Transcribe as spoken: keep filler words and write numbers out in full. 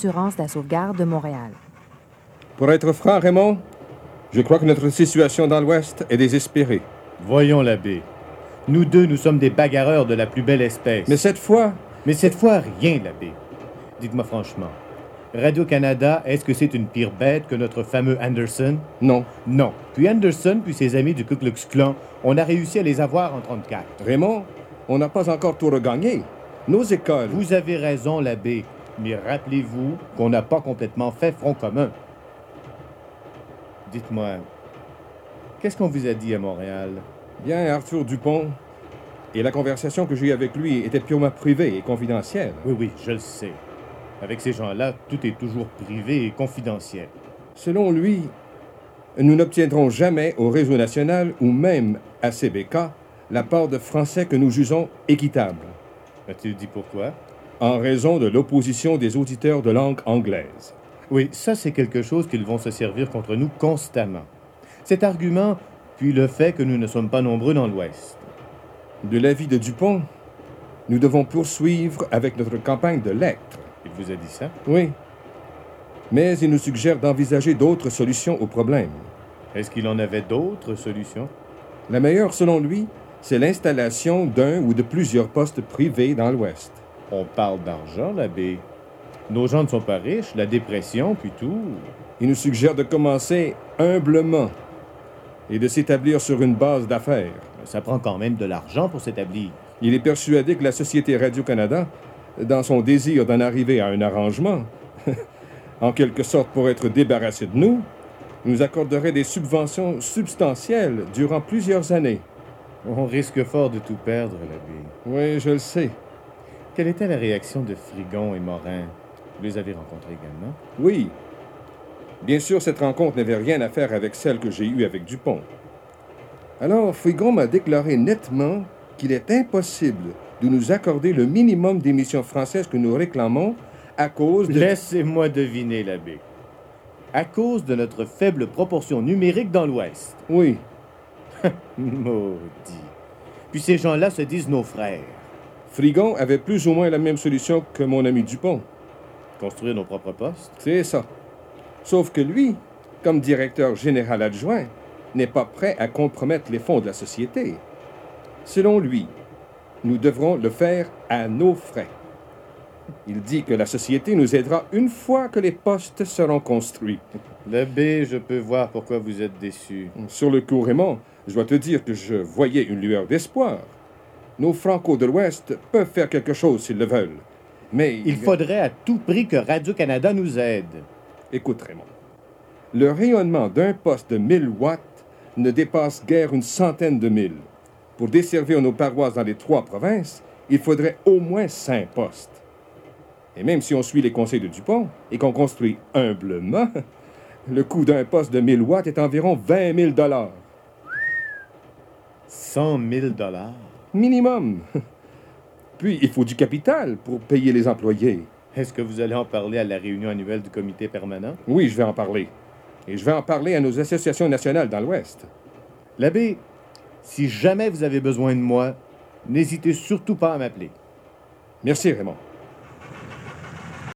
d'assurance de la sauvegarde de Montréal. Pour être franc, Raymond, je crois que notre situation dans l'Ouest est désespérée. Voyons, l'abbé. Nous deux, nous sommes des bagarreurs de la plus belle espèce. Mais cette fois... Mais cette fois, rien, l'abbé. Dites-moi franchement, Radio-Canada, est-ce que c'est une pire bête que notre fameux Anderson? Non. Non. Puis Anderson, puis ses amis du Ku Klux Klan, on a réussi à les avoir en trente-quatre. Raymond, on n'a pas encore tout regagné. Nos écoles... Vous avez raison, l'abbé. Mais rappelez-vous qu'on n'a pas complètement fait front commun. Dites-moi, qu'est-ce qu'on vous a dit à Montréal? Bien, Arthur Dupont. Et la conversation que j'ai eue avec lui était purement privée et confidentielle. Oui, oui, je le sais. Avec ces gens-là, tout est toujours privé et confidentiel. Selon lui, nous n'obtiendrons jamais au réseau national ou même à C B K la part de français que nous jugeons équitable. A-t-il dit pourquoi? En raison de l'opposition des auditeurs de langue anglaise. Oui, ça c'est quelque chose qu'ils vont se servir contre nous constamment. Cet argument, puis le fait que nous ne sommes pas nombreux dans l'Ouest. De l'avis de Dupont, nous devons poursuivre avec notre campagne de lettres. Il vous a dit ça? Oui. Mais il nous suggère d'envisager d'autres solutions au problème. Est-ce qu'il en avait d'autres solutions? La meilleure, selon lui, c'est l'installation d'un ou de plusieurs postes privés dans l'Ouest. On parle d'argent, l'abbé. Nos gens ne sont pas riches, la dépression, puis tout. Il nous suggère de commencer humblement et de s'établir sur une base d'affaires. Ça prend quand même de l'argent pour s'établir. Il est persuadé que la Société Radio-Canada, dans son désir d'en arriver à un arrangement, en quelque sorte pour être débarrassé de nous, nous accorderait des subventions substantielles durant plusieurs années. On risque fort de tout perdre, l'abbé. Oui, je le sais. Quelle était la réaction de Frigon et Morin? Vous les avez rencontrés également? Oui. Bien sûr, cette rencontre n'avait rien à faire avec celle que j'ai eue avec Dupont. Alors, Frigon m'a déclaré nettement qu'il est impossible de nous accorder le minimum d'émissions françaises que nous réclamons à cause de... Laissez-moi deviner, l'abbé. À cause de notre faible proportion numérique dans l'Ouest. Oui. Maudit. Puis ces gens-là se disent nos frères. Frigon avait plus ou moins la même solution que mon ami Dupont. Construire nos propres postes? C'est ça. Sauf que lui, comme directeur général adjoint, n'est pas prêt à compromettre les fonds de la société. Selon lui, nous devrons le faire à nos frais. Il dit que la société nous aidera une fois que les postes seront construits. L'abbé, je peux voir pourquoi vous êtes déçu. Sur le coup, Raymond, je dois te dire que je voyais une lueur d'espoir. Nos Franco de l'Ouest peuvent faire quelque chose s'ils le veulent. Mais... Il faudrait à tout prix que Radio-Canada nous aide. Écoute, Raymond. Le rayonnement d'un poste de mille watts ne dépasse guère une centaine de milles. Pour desservir nos paroisses dans les trois provinces, il faudrait au moins cinq postes. Et même si on suit les conseils de Dupont et qu'on construit humblement, le coût d'un poste de mille watts est environ vingt mille dollars. cent mille dollars? Minimum. Puis, il faut du capital pour payer les employés. Est-ce que vous allez en parler à la réunion annuelle du comité permanent? Oui, je vais en parler. Et je vais en parler à nos associations nationales dans l'Ouest. L'abbé, si jamais vous avez besoin de moi, n'hésitez surtout pas à m'appeler. Merci, Raymond.